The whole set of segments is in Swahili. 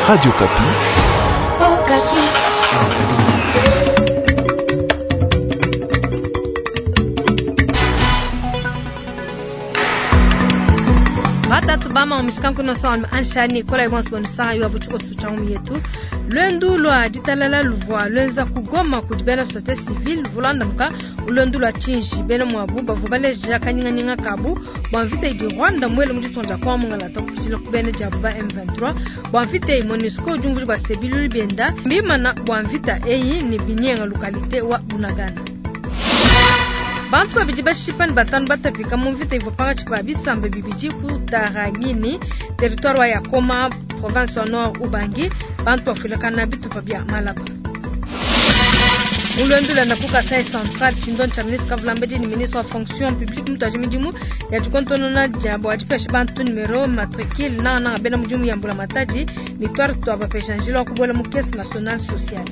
Radio Kapi. Oh, Kapi. Batatu bama umishkanku no sawa anshani kola iwansi bonisa yo abuchuko tuchamu yetu lwendu lwa ditalala luvwa lwenza kugoma kudibela société civile volanda muka lwendu lwa chinji bena mwabu bavubale jakanyinga kabu bwanvite di Rwanda mwele mujitonda kwa mungala tokutila kubene jabuba M23 bwanvite MONUSCO junguli kwa sebilu benda mbima na bwanvita eyi ni binyenga lokalite wa Bunagana. Bantu babijiba shipan batanu batafika muvita hivyo panga chikwa bisambe bibiji kutaragini territoire wa Yakoma province wa Nord Ubangi bantu wafulekana bitu pabia Malaba. Mulwendula na kuka sai central chindon cha ministre Kavulambedi ni ministre wa fonction publique mtu ajimidimu ya jukontono na jabo ajipesha bantu numero matricule na bena mujumu ya mbula mataji ni twari tuwa bapesha njilo wa kubola mukesi national social.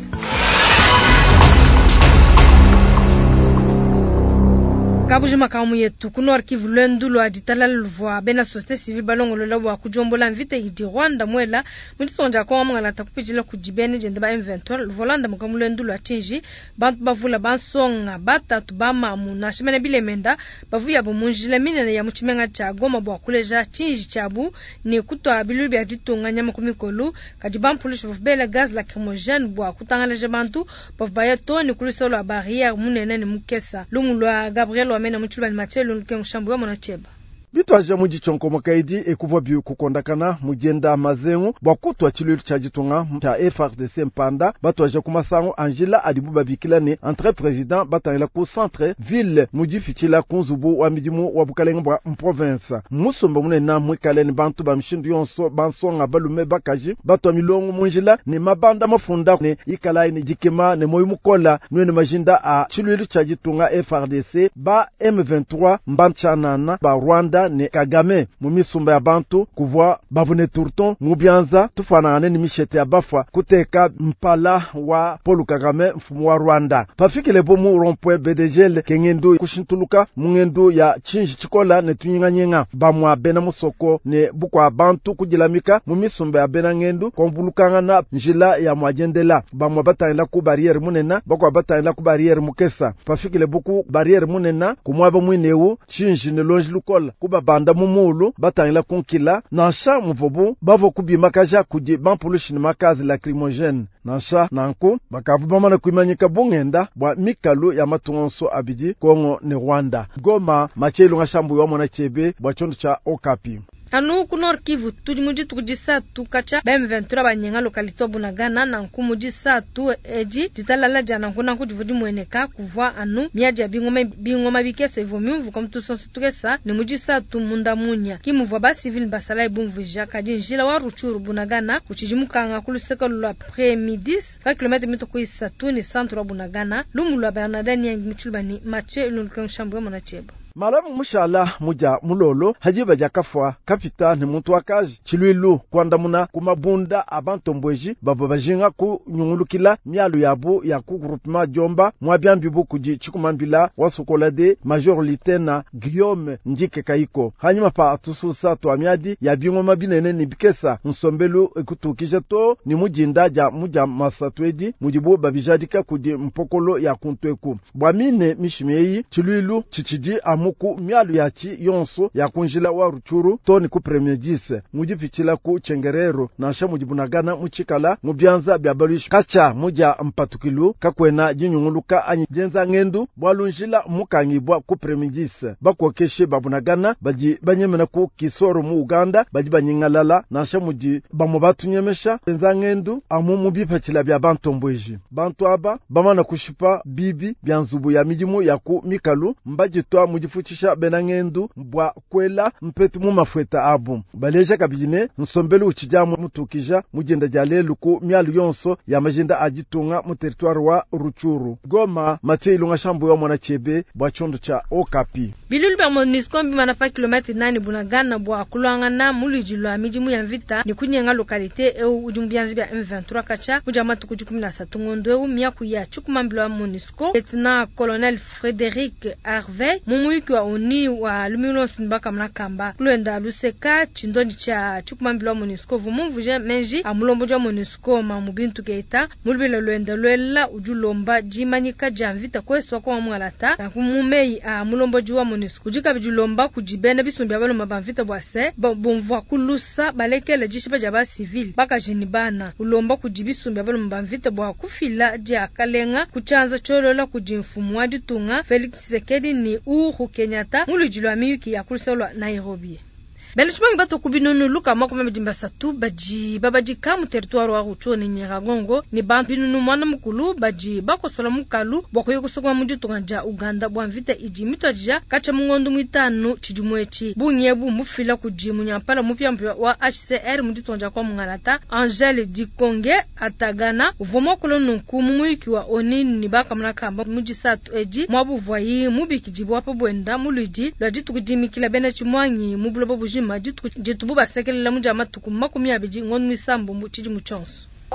Kabujima kaumu yetu kunor Kivu lwendu lwa ditalala luvwa bena société civile balongo lwa kujombola mvite idi Rwanda mwela mundisonja kwa mangala takupijila kujibene jende ba M23 volanda mukamu lwendu lwa chinji bantu bavula bansonga batatu bamamu na shimene bilemenda bavuya bomunjile minene ya muchimenga cha Goma bwa kuleja chinji chabu ni kutwa bilubi ya ditunga nyama kumikolu kajibampulisha vubele gaz lacrymogène bwa kutangaleje bantu bavubaya toni kulisolo wa barrière munene ni mukesa lungu lwa Gabriel mena mchulani machelo nkengu shambu wa monacheba. Bitu aja muji chonko makaidi ekuva biu kukondakana mujenda mazengu bakutwa chiluilu cha jitunga cha FARDC mpanda batu aja kumasango Angela Adibuba bikilane entre président batangila ku centre ville muji fichila kunzubu wa midimu wa bukalenga bwa province musomba munena mwikaleni bantu bamishindu yonso bansonga balume bakaji batu amilongo munjila ni mabanda mafunda ne ikalai ni jikema ne moyu mukola nwene majinda a chiluilu cha jitunga FARDC ba M23 mbanchanana ba Rwanda ne Kagame mumisumba ya bantu kuvwa bavune turton mubianza tufanane ni mishete ya bafwa kuteka mpala wa Paul Kagame mfumu wa Rwanda pafikile bomu rompwe BDGL kengendu kushintuluka mungendu ya chinji chikola ne tunyinga bamwa bena musoko ne bukwa bantu kujilamika mumisumba ya bena ngendu konvulukanga na njila ya mwajendela bamwa batayenda ku barriere munena bakwa batayenda ku barriere mukesa pafikile buku barriere munena kumwaba mwinewu chinji ne longe lukola kuba banda mumulu batangila kunkila nasha muvobu bavo kubimakaja kuji bampulushi ni makazi lacrymogène nasha nanku bakavubama na kuimanyika bungenda bwa mikalu ya matungonso abidi Kongo ne Rwanda. Goma machelu nga shambu wa mwana chebe bwa chondo cha Okapi. Anu kunor Kivu tujimuji tukujisa tukacha M23 banyenga lokalito Bunagana na nkumuji tu eji titalala jana nkuna kujivuji mweneka kuvwa anu miaji ya bingoma bikese vomiuvu kwa mtu sonsi tukesa ni muji tu munda munya kimuvwa ba civil basala ibumvija kaji njila wa Ruchuru Bunagana kuchijimukanga kuluseka lula pre-midis 5 km mito kuisa tu ni centre wa Bunagana lumulwa Bernadani ya mchulbani mache ilunukeng shambuwe monacheba. Malamu mushala muja mulolo hajiba jakafwa kapita ni muntu wakaji chiluilu kwandamuna kumabunda abantombweji bababajinga ku nyungulukila mialu yabu ya ku groupement Jomba mwabyambibu kuji chikumambila wasukolade major litena Guillaume Njike Kaiko hanyuma pa tususa to amiadi ya bingoma binene ni bikesa nsombelu ekutukije to ni mujinda ja muja masatwedi mujibu babijadika kuji mpokolo ya kuntweku bwamine mishimei chiluilu chichiji muku mialu yachi yonso ya kunjila wa Ruchuru toni ku premier 10 mujifichila ku Chengerero na sha mujibunagana muchikala mubyanza byabalushi kacha muja mpatukilu kakwena jinyunguluka anyi jenza ngendu bwalunjila mukangibwa ku premier 10 bakokeshe babunagana baji banyemena ku Kisoro mu Uganda baji banyingalala na sha muji bamubatunyemesha jenza ngendu amu mubipachila bya bantombweji bantu aba bamana kushipa bibi byanzubu ya mijimu ya ku Mikalu mbajitwa mujifuchisha benangendu mbwa kwela mpetu mu mafweta abu baleja kabine nsombelu uchijamu mutukija mujenda jalelu ku mialu yonso ya majenda ajitunga mu territoire wa Ruchuru. Goma Mathieu Ilunga shambu wa mwana chebe bwa chondo cha Okapi. Bilulba MONUSCO manafa kilometri 9 Bunagana bwa kulangana mulujilwa mijimu ya mvita ni kunyenga lokalite eu ujumbianzi bya M23 kacha mujamatu kujukumina satungondwe miaku ya chukumambilo wa MONUSCO Lieutenant Colonel Frédéric Harvey mumu mwiki wa oni wa luminos mbaka mnakamba kulenda luseka chindondi cha chukumambilo MONUSCO vumumvuje menji amulombo jwa MONUSCO mamubintu keita mulbile lwenda lwela ujulomba jimanyika jamvita kweswa kwa mwalata na kumumei amulombo jwa MONUSCO kujika bijulomba kujibena bisumbi abalomba bamvita bwase bomvwa kulusa balekele jishiba jaba civil baka jinibana ulomba kujibisumbi abalomba bamvita bwa kufila ja kalenga kuchanza cholola kujimfumu wa ditunga Felix Tshisekedi ni Uhuru Kenyatta mulujilwa miyuki ya kulisolwa Nairobi. Belishmangi bato kubinunu luka makoma mjimba satu baji babaji kamu territoire wa Ruchoni Nyiragongo ni bantu binunu mwana mukulu baji bako sola mukalu bako yoko sokwa mujutunganja Uganda bwamvita iji mitwajija kacha mungondu mwitanu chijumwechi bunyebu mufila kujimu nyampala mupya wa HCR mujutunganja kwa mungalata Angele Dikonge atagana uvomo kolonu nkumu mwiki wa onini ni baka mnakamba mujisatu eji mwabu vwayi mubikijibu wapo bwenda muluji lwajitu kujimikila bena chimwanyi mubulobo buji majitu jitubu basekelela mujama tukuma kumya biji ngon misambo muchiji muchonso.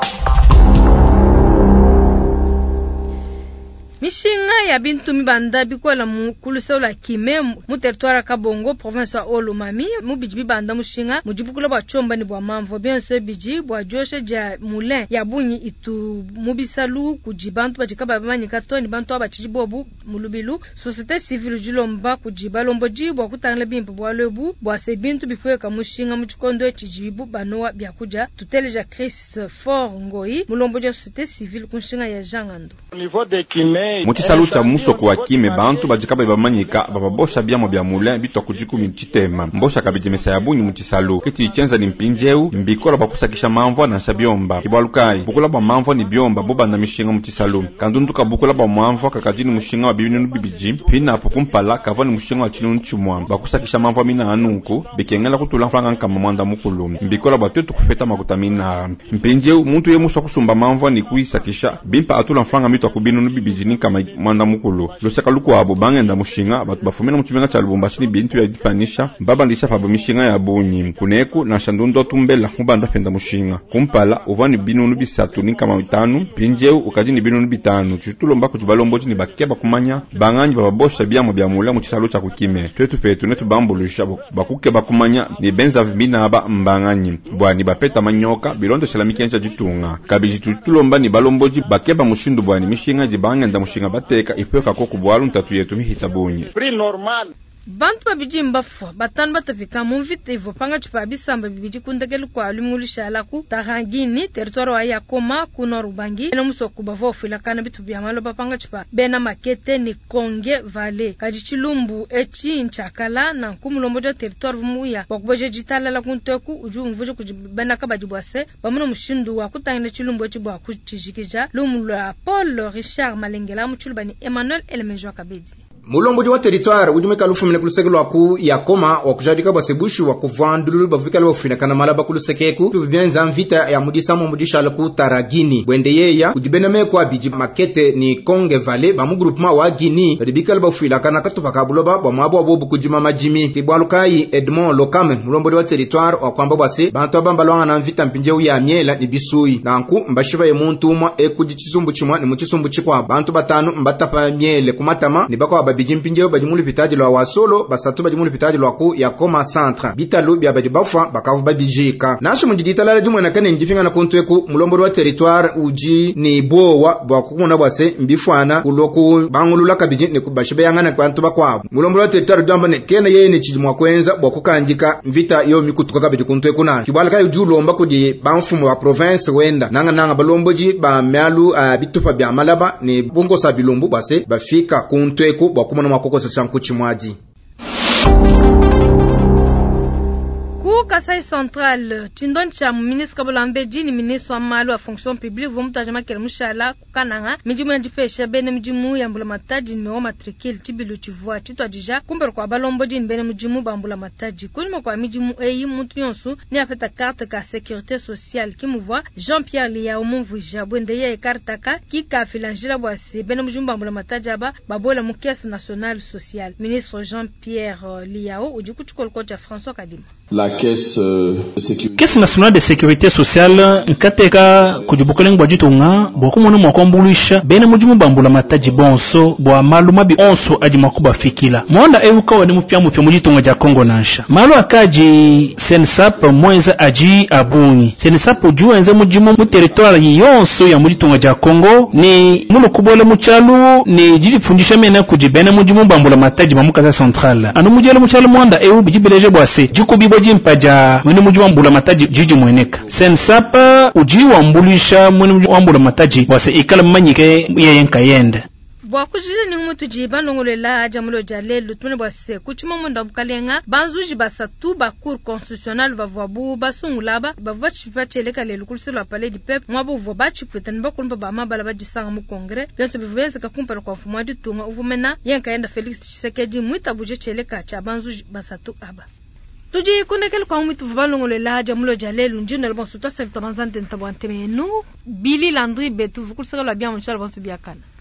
Mishinga ya bintu mibanda bikola mukulusola kime mu territoire Kabongo province wa Olomami mubiji bibanda mushinga mujibukula bwa chomba ni bwa mamvo biense biji bwa joshe ja moulin ya bunyi itu mubisalu kujibantu bajikaba bamanyika toni bantu abachijibobu mulubilu société civile julomba kujibalombo jibwa kutangala bimpo bwa lebu bwa se bintu bifweka mushinga muchikondo chijibu banoa byakuja tuteleja Chris Fort Ngoi mulombo ja société civile kunshinga ya Jangando. Niveau de kime Muchisalu cha musoko wa kime bantu bajikaba bamanyika bababosha byamo bya moulin bitwa kujikumi chitema mbosha kabijemesa ya bunyi muchisalu kiti ichenza ni mpinjeu mbikola bakusakisha mamvo na shabyomba kibwalukai bukula ba mamvo ni byomba boba na mishinga muchisalu kandunduka bukula ba mamvo kakajini mushinga wa bibinu bibiji pina pokumpala kavani mushinga wa chinu nchumwa bakusakisha mamvo mina anuku bikengela kutula franga nkama mwanda mukulu mbikola batutu kufeta makutamina mpinjeu muntu ye musha kusumba mamvo ni kuisakisha bimpa atula franga mitwa kubinu bibiji kama mwanda mukulu loseka luko abo bangenda mushinga batu bafumena muchimenga cha Lubumbashi ni bintu ya dipanisha baba ndisha fabo mishinga ya bunyi kuneku na shandundo tumbela mubanda fenda mushinga kumpala uvani binunu bisatu ni kama 5 pinjeu ukajini binunu bitanu chutulomba kujibalombo ni bakia bakumanya banganyi babosha byamo bya mula muchisalu cha kukime twetu fetu netu bambulusha bakuke bakumanya ni benza vibina aba mbanganyi bwani bapeta manyoka bilondo shalamiki encha jitunga kabiji tutulomba ni balomboji bakeba mushindu bwani mishinga jibanga mushinga bateka ifweka ko kubwalu ntatu yetu mihita bunye prix normal bantu babiji mbafwa batanu batafika mumvite ivo panga chipa bisamba bibiji kundegelu kwa alimululishala ku Tarangini territoire wa Yakoma kuna Rubangi eno musoko bavofila kana bitu bya maloba panga chipa bena makete ni Konge Valley kaji chilumbu echi nchakala na kumulombo ja territoire vumuya bakuboje jitala la kunteku uju mvuje kujibena kabajibwase bamuno mushindu wa kutangene chilumbu echi bwa kuchijikija lumula Paul Richard Malengela muchulubani Emmanuel Elemenjo Kabedi mulomboji wa territoire ujumeka lufu mine kulusegelo waku Yakoma wakujadika basebushi wakuvandululu bavuvikala wafina kana malaba kulusekeku tuvibienza mvita ya mudisamo mudisha alaku Tarangini bwende yeya kudibena meko abiji makete ni Konge Valley bamu groupement wa Guinea badibikala bafila kana katupaka buloba bamwabo wabobu kujima majimi kibwalukai Edmond Lokame mulomboji wa territoire wakwamba bwase bantu abambalwanga na mvita mpinjeu ya miela ni bisui nanku mbashiba ye muntu umwa ekujichisumbu chimwa ni muchisumbu chikwa bantu batanu mbatapa miele kumatama ni bako bijimpinjeo bajimuli pitaji lwa wasolo basatu bajimuli pitaji lwa ku Yakoma centre bitalu bya bajibafa bakavu babijika nasho mujiditala la jumwe nakane njifinga na kontweku mulombo wa territoire uji ni bowa bwakumona bwase mbifwana uloku bangulula kabiji ne kubashibe yangana kwantu bakwa mulombo wa territoire damba ne kena yeye ne chijimwa kwenza bwakukanjika mvita yo mikutuka kabiji kontweku na kibala kai ujulomba kudi banfumu wa province wenda nanga balomboji ba myalu bitufa bya malaba ne bongo sa bilombu base bafika kontweku kumana makoko sa sankuchi mwaji Kasai Central chindon cha ministre Bolambeji ni ministre wa malu wa fonction publique vumtajama kelmushala kukananga mijimu ya jifesha bene mijimu ya mbula mataji nimewa matrikili tibilu chivua chitwa jija kumbero kwa balomboji ni bene mijimu bambula mataji kulima kwa mijimu eyi mtu yonsu ni apeta carte ka sécurité sociale kimuvwa Jean-Pierre Liao mumvuja bwende ye kartaka kika filanjila bwasi bene mijimu bambula mataji aba babola mukiasi national social ministre Jean-Pierre Liao ujikuchukol kocha François Kadima la caisse Caisse nationale de sécurité sociale nkateka kujibukala ngwa jitunga bokumona mwakwambulisha bene mujimu bambula mataji bonso bwa maluma bi onso aji makuba fikila mwanda euka wani mupya mujitunga ja Kongo nansha malu akaji sensap mwenza aji abunyi sensap juenze mujimu mu territoire yonso ya mujitunga ja Kongo ni mulu kubole muchalu ni jifundisha mena kujibena mujimu bambula mataji mamukaza central anu mujele muchalu mwanda eu bijibileje bwase jikubibo jimpaja mwene mujimu bambula mataji jiji mweneka sensap uji wambulisha mwene wambula mataji bwase ikala manyike yeyenka yende bwa kujije ni mutu jiba nongolela ajamulo jale lutune bwase kuchimo munda bukalenga banzuji basatu ba cour constitutionnelle bavwabu basungulaba bavwachipa cheleka le lukulselo apale di pep mwabo vwabachi pretend bakulumba ba mabala bajisanga mu kongre byose bivuyense kakumpara kwa fumwa ditunga uvumena yenka yenda Felix Tshisekedi mwita buje cheleka cha banzuji basatu aba tuji kunekele kwa mwitu vubalongolela ajamulo jale lunjino lebon suta sevtoranzante ntabwante menu Billy Landry betu vukulselo la bia mchal bonsu biakana